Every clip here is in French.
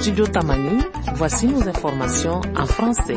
Studio Tamani, voici nos informations en français.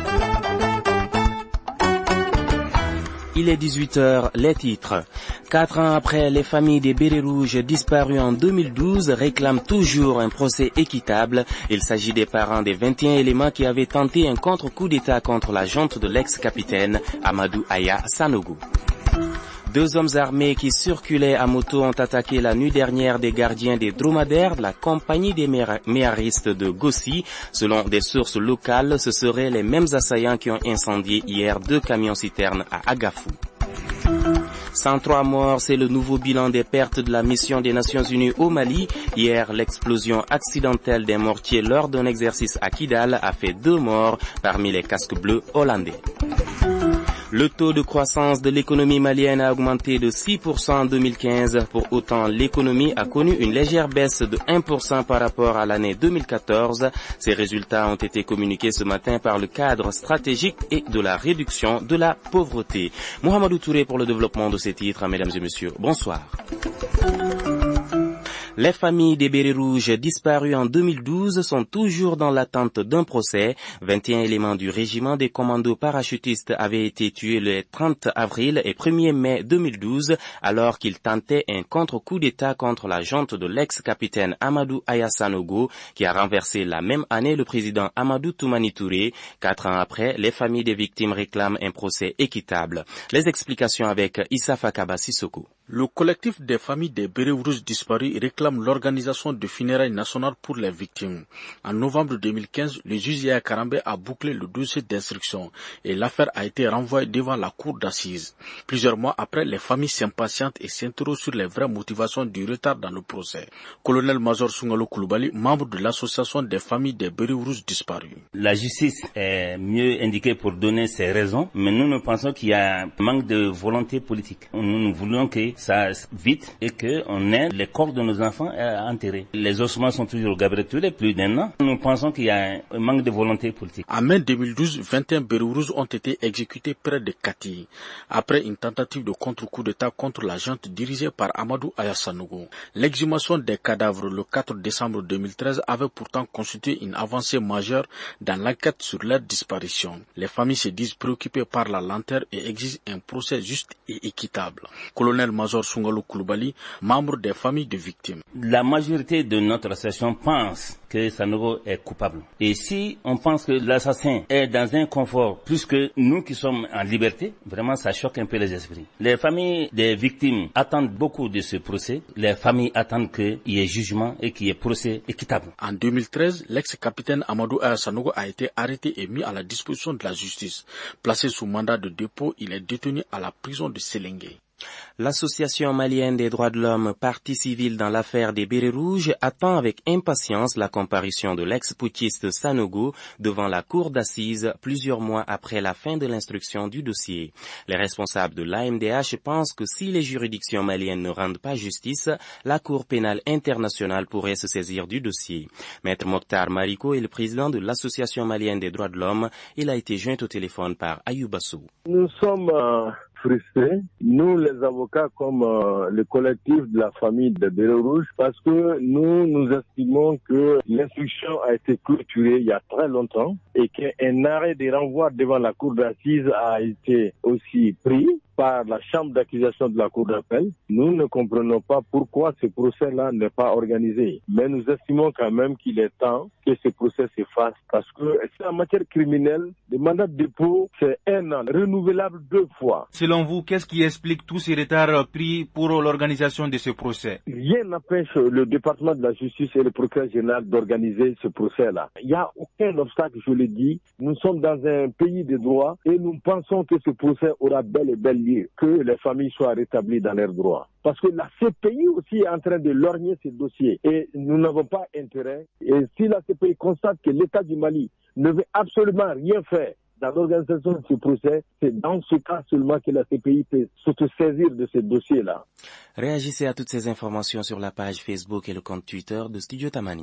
Il est 18h, les titres. 4 ans après, les familles des bérets rouges disparus en 2012 réclament toujours un procès équitable. Il s'agit des parents des 21 éléments qui avaient tenté un contre-coup d'État contre la junte de l'ex-capitaine Amadou Aya Sanogo. 2 hommes armés qui circulaient à moto ont attaqué la nuit dernière des gardiens des dromadaires de la compagnie des méharistes de Gossi. Selon des sources locales, ce seraient les mêmes assaillants qui ont incendié hier 2 camions-citernes à Agafou. 103 morts, c'est le nouveau bilan des pertes de la mission des Nations Unies au Mali. Hier, l'explosion accidentelle d'un mortier lors d'un exercice à Kidal a fait 2 morts parmi les casques bleus hollandais. Le taux de croissance de l'économie malienne a augmenté de 6% en 2015. Pour autant, l'économie a connu une légère baisse de 1% par rapport à l'année 2014. Ces résultats ont été communiqués ce matin par le cadre stratégique et de la réduction de la pauvreté. Mohamedou Touré pour le développement de ces titres. Mesdames et messieurs, bonsoir. Les familles des bérets rouges disparus en 2012 sont toujours dans l'attente d'un procès. 21 éléments du régiment des commandos parachutistes avaient été tués le 30 avril et 1er mai 2012 alors qu'ils tentaient un contre-coup d'État contre la junte de l'ex-capitaine Amadou Aya Sanogo qui a renversé la même année le président Amadou Toumani Touré. 4 ans après, les familles des victimes réclament un procès équitable. Les explications avec Issa Fakaba Sissoko. Le collectif des familles des bérets rouges disparus réclame l'organisation de funérailles nationales pour les victimes. En novembre 2015, le juge Yaya Karambe a bouclé le dossier d'instruction et l'affaire a été renvoyée devant la cour d'assises. Plusieurs mois après, les familles s'impatientent et s'interrogent sur les vraies motivations du retard dans le procès. Colonel-major Sungalo Koulibaly, membre de l'association des familles des bérets rouges disparus. La justice est mieux indiquée pour donner ses raisons, mais nous pensons qu'il y a un manque de volonté politique. Nous voulons que ça vite et qu'on ait les corps de nos enfants à enterrer. Les ossements sont toujours gabrielés plus d'1 an. Nous pensons qu'il y a un manque de volonté politique. En mai 2012, 21 bérets rouges ont été exécutés près de Kati, après une tentative de contre-coup d'État contre la junte dirigée par Amadou Aya Sanogo. L'exhumation des cadavres le 4 décembre 2013 avait pourtant constitué une avancée majeure dans l'enquête sur leur disparition. Les familles se disent préoccupées par la lenteur et exigent un procès juste et équitable. Colonel-major Sungalo Koulibaly, membre des familles de victimes. La majorité de notre association pense que Sanogo est coupable. Et si on pense que l'assassin est dans un confort plus que nous qui sommes en liberté, vraiment ça choque un peu les esprits. Les familles des victimes attendent beaucoup de ce procès. Les familles attendent qu'il y ait jugement et qu'il y ait procès équitable. En 2013, l'ex-capitaine Amadou Aya Sanogo a été arrêté et mis à la disposition de la justice. Placé sous mandat de dépôt, il est détenu à la prison de Séléngué. L'Association malienne des droits de l'homme, partie civile dans l'affaire des bérets rouges, attend avec impatience la comparution de l'ex-putschiste Sanogo devant la cour d'assises plusieurs mois après la fin de l'instruction du dossier. Les responsables de l'AMDH pensent que si les juridictions maliennes ne rendent pas justice, la Cour pénale internationale pourrait se saisir du dossier. Maître Mokhtar Mariko est le président de l'Association malienne des droits de l'homme. Il a été joint au téléphone par Ayoubassou. Nous sommes frustrés, nous les avocats comme le collectif de la famille des bérets rouges, parce que nous estimons que l'instruction a été clôturée il y a très longtemps et qu'un arrêt de renvoi devant la cour d'assises a été aussi pris par la chambre d'accusation de la cour d'appel. Nous ne comprenons pas pourquoi ce procès-là n'est pas organisé. Mais nous estimons quand même qu'il est temps que ce procès se fasse parce que c'est en matière criminelle, le mandat de dépôt, c'est 1 an, renouvelable 2 fois. Selon vous, qu'est-ce qui explique tous ces retards pris pour l'organisation de ce procès? Rien n'empêche le département de la justice et le procureur général d'organiser ce procès-là. Il n'y a aucun obstacle, je le dis. Nous sommes dans un pays de droit et nous pensons que ce procès aura bel et bel lieu, que les familles soient rétablies dans leurs droits. Parce que la CPI aussi est en train de lorgner ces dossiers et nous n'avons pas intérêt. Et si la CPI constate que l'État du Mali ne veut absolument rien faire dans l'organisation de ce procès, c'est dans ce cas seulement que la CPI peut s'autosaisir de ces dossiers-là. Réagissez à toutes ces informations sur la page Facebook et le compte Twitter de Studio Tamani.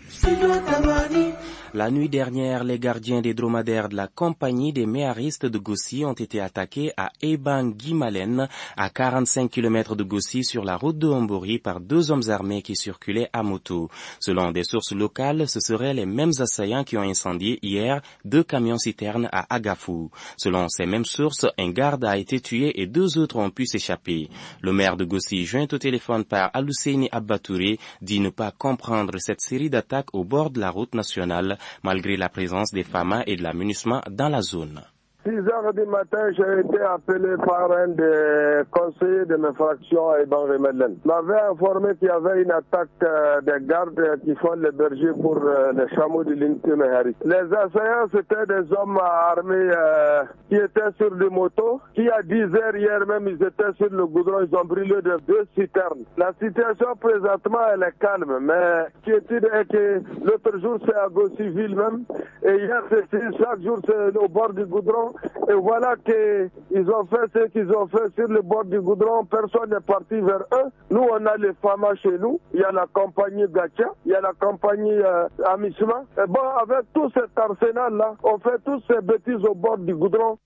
La nuit dernière, les gardiens des dromadaires de la compagnie des méharistes de Gossi ont été attaqués à Ebang-Guimalen, à 45 km de Gossi sur la route de Hombori par 2 hommes armés qui circulaient à moto. Selon des sources locales, ce seraient les mêmes assaillants qui ont incendié hier 2 camions-citernes à Agafou. Selon ces mêmes sources, un garde a été tué et 2 autres ont pu s'échapper. Le maire de Gossi, joint au téléphone par Alusseini Abbatouré, dit ne pas comprendre cette série d'attaques au bord de la route nationale, malgré la présence des FAMA et de la MINUSMA dans la zone. 6h du matin, j'ai été appelé par un des conseillers de mes fractions à Ebang-Guimalen. Il m'avait informé qu'il y avait une attaque des gardes qui font les bergers pour les chameaux de l'unité Méharis. Les assaillants, c'était des hommes armés qui étaient sur des motos, qui à 10h hier même, ils étaient sur le goudron, ils ont brûlé 2 citernes. La situation présentement, elle est calme, mais ce qui est que l'autre jour, c'est à Gossiville même, et hier, chaque jour, c'est au bord du goudron. Et voilà qu'ils ont fait ce qu'ils ont fait sur le bord du goudron. Personne n'est parti vers eux. Nous, on a les FAMA chez nous. Il y a la compagnie Gacha. Il y a la compagnie Amisma. Et bon, avec tout cet arsenal-là, on fait toutes ces bêtises au bord du goudron.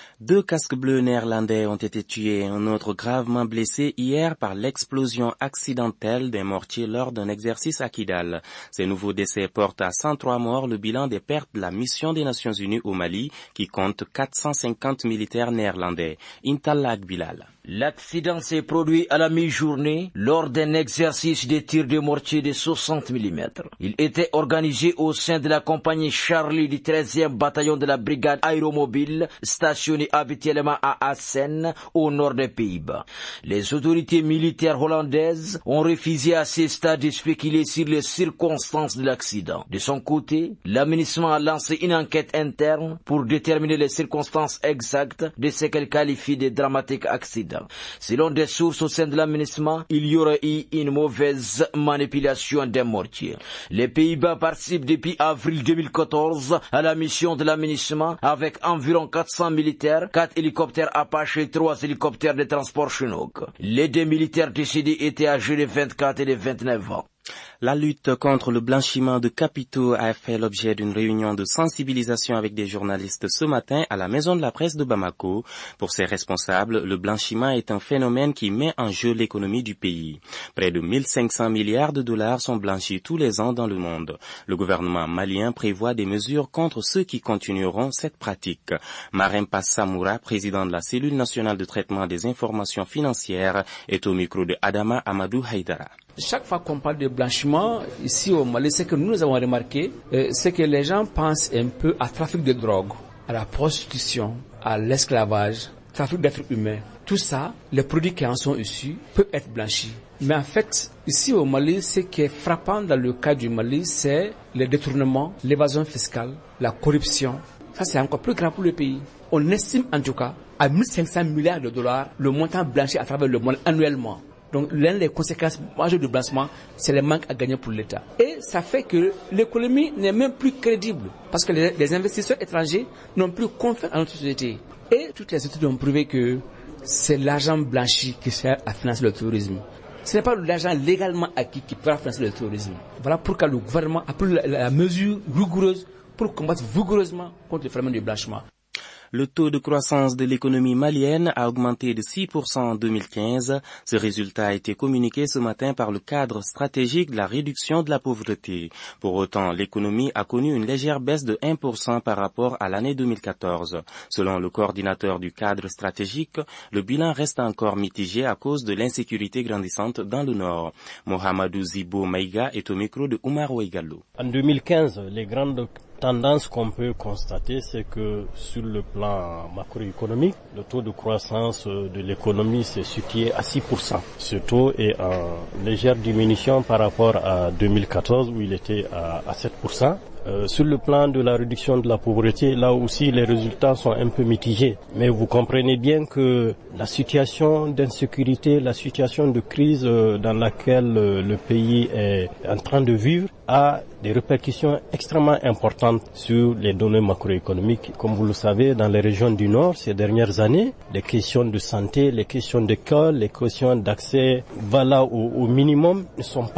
2 casques bleus néerlandais ont été tués et un autre gravement blessé hier par l'explosion accidentelle d'un mortier lors d'un exercice à Kidal. Ces nouveaux décès portent à 103 morts le bilan des pertes de la mission des Nations Unies au Mali, qui compte 450 militaires néerlandais. Intalak Bilal. L'accident s'est produit à la mi-journée lors d'un exercice de tir de mortier de 60 mm. Il était organisé au sein de la compagnie Charlie du 13e bataillon de la brigade aéromobile stationnée habituellement à Assen, au nord des Pays-Bas. Les autorités militaires hollandaises ont refusé à ce stade de spéculer sur les circonstances de l'accident. De son côté, l'administration a lancé une enquête interne pour déterminer les circonstances exactes de ce qu'elle qualifie de dramatique accident. Selon des sources au sein de l'administration, il y aurait eu une mauvaise manipulation des mortiers. Les Pays-Bas participent depuis avril 2014 à la mission de l'administration avec environ 400 militaires, 4 hélicoptères Apache et 3 hélicoptères de transport Chinook. Les 2 militaires décédés étaient âgés de 24 et de 29 ans. La lutte contre le blanchiment de capitaux a fait l'objet d'une réunion de sensibilisation avec des journalistes ce matin à la Maison de la Presse de Bamako. Pour ses responsables, le blanchiment est un phénomène qui met en jeu l'économie du pays. Près de 1500 milliards de dollars sont blanchis tous les ans dans le monde. Le gouvernement malien prévoit des mesures contre ceux qui continueront cette pratique. Marempa Samoura, président de la cellule nationale de traitement des informations financières, est au micro de Adama Amadou Haïdara. Chaque fois qu'on parle de blanchiment, ici au Mali, ce que nous avons remarqué, c'est que les gens pensent un peu à trafic de drogue, à la prostitution, à l'esclavage, trafic d'êtres humains. Tout ça, les produits qui en sont issus peuvent être blanchis. Mais en fait, ici au Mali, ce qui est frappant dans le cas du Mali, c'est le détournement, l'évasion fiscale, la corruption. Ça, c'est encore plus grave pour le pays. On estime en tout cas à 1500 milliards de dollars le montant blanchi à travers le monde annuellement. Donc, l'une des conséquences majeures du blanchiment, c'est le manque à gagner pour l'État. Et ça fait que l'économie n'est même plus crédible. Parce que les investisseurs étrangers n'ont plus confiance en notre société. Et toutes les études ont prouvé que c'est l'argent blanchi qui sert à financer le terrorisme. Ce n'est pas l'argent légalement acquis qui peut financer le terrorisme. Voilà pourquoi le gouvernement a pris la mesure rigoureuse pour combattre vigoureusement contre le phénomène du blanchiment. Le taux de croissance de l'économie malienne a augmenté de 6% en 2015. Ce résultat a été communiqué ce matin par le cadre stratégique de la réduction de la pauvreté. Pour autant, l'économie a connu une légère baisse de 1% par rapport à l'année 2014. Selon le coordinateur du cadre stratégique, le bilan reste encore mitigé à cause de l'insécurité grandissante dans le nord. Mohamedou Zibo Maïga est au micro de Oumar Ouegallo. En 2015, les grandes tendance qu'on peut constater, c'est que sur le plan macroéconomique, le taux de croissance de l'économie s'est situé à 6%. Ce taux est en légère diminution par rapport à 2014 où il était à 7%. Sur le plan de la réduction de la pauvreté, là aussi les résultats sont un peu mitigés. Mais vous comprenez bien que la situation d'insécurité, la situation de crise dans laquelle le pays est en train de vivre a des répercussions extrêmement importantes sur les données macroéconomiques. Comme vous le savez, dans les régions du Nord, ces dernières années, les questions de santé, les questions d'école, les questions d'accès au minimum ne sont pas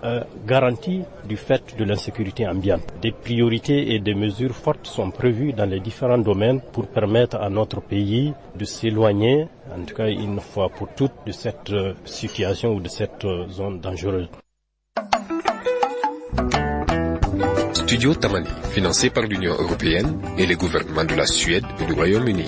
garantie du fait de l'insécurité ambiante. Des priorités et des mesures fortes sont prévues dans les différents domaines pour permettre à notre pays de s'éloigner, en tout cas une fois pour toutes, de cette situation ou de cette zone dangereuse. Studio Tamani, financé par l'Union européenne et les gouvernements de la Suède et du Royaume-Uni.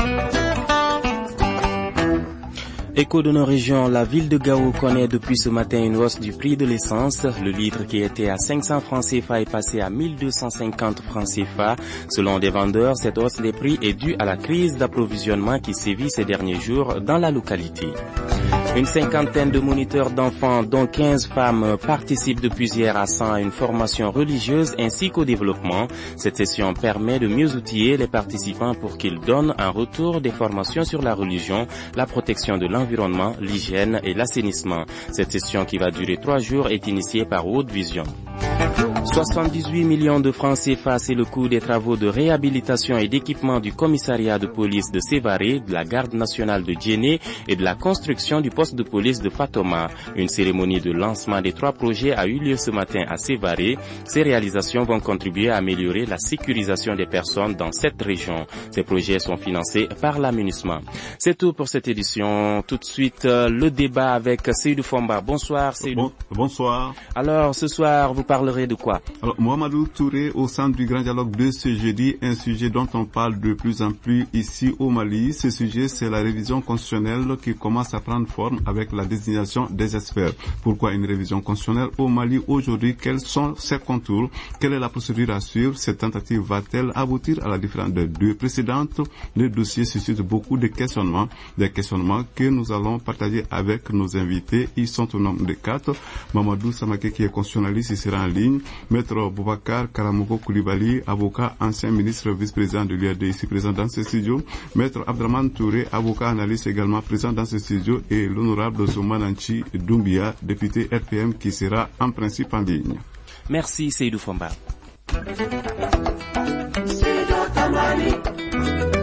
Écho de nos régions, la ville de Gao connaît depuis ce matin une hausse du prix de l'essence. Le litre qui était à 500 francs CFA est passé à 1250 francs CFA. Selon des vendeurs, cette hausse des prix est due à la crise d'approvisionnement qui sévit ces derniers jours dans la localité. Une cinquantaine de moniteurs d'enfants, dont 15 femmes, participent depuis hier à 100 à une formation religieuse ainsi qu'au développement. Cette session permet de mieux outiller les participants pour qu'ils donnent un retour des formations sur la religion, la protection de l'environnement, l'hygiène et l'assainissement. Cette session qui va durer 3 jours est initiée par Haute Vision. 78 millions de francs CFA, c'est le coût des travaux de réhabilitation et d'équipement du commissariat de police de Sévaré, de la garde nationale de Djéné et de la construction du poste de police de Fatoma. Une cérémonie de lancement des 3 projets a eu lieu ce matin à Sévaré. Ces réalisations vont contribuer à améliorer la sécurisation des personnes dans cette région. Ces projets sont financés par l'aménagement. C'est tout pour cette édition. Tout de suite, le débat avec Seydou Fomba. Bonsoir Seydou. Bonsoir. Alors, ce soir, vous parlerez de quoi? Alors, Mohamedou Touré au centre du grand dialogue de ce jeudi, un sujet dont on parle de plus en plus ici au Mali. Ce sujet, c'est la révision constitutionnelle qui commence à prendre forme avec la désignation des experts. Pourquoi une révision constitutionnelle au Mali aujourd'hui? Quels sont ses contours? Quelle est la procédure à suivre? Cette tentative va-t-elle aboutir à la différence des 2 précédentes? Le dossier suscite beaucoup de questionnements, des questionnements que nous allons partager avec nos invités. Ils sont au nombre de 4. Mamadou Samake qui est constitutionnaliste, il sera en ligne. Maître Boubacar Karamoko Koulibaly, avocat, ancien ministre, vice-président de l'UAD, ici présent dans ce studio. Maître Abdraman Touré, avocat, analyste également présent dans ce studio. Et l'honorable Soumananchi Doumbia, député RPM, qui sera en principe en ligne. Merci Seydou Fomba.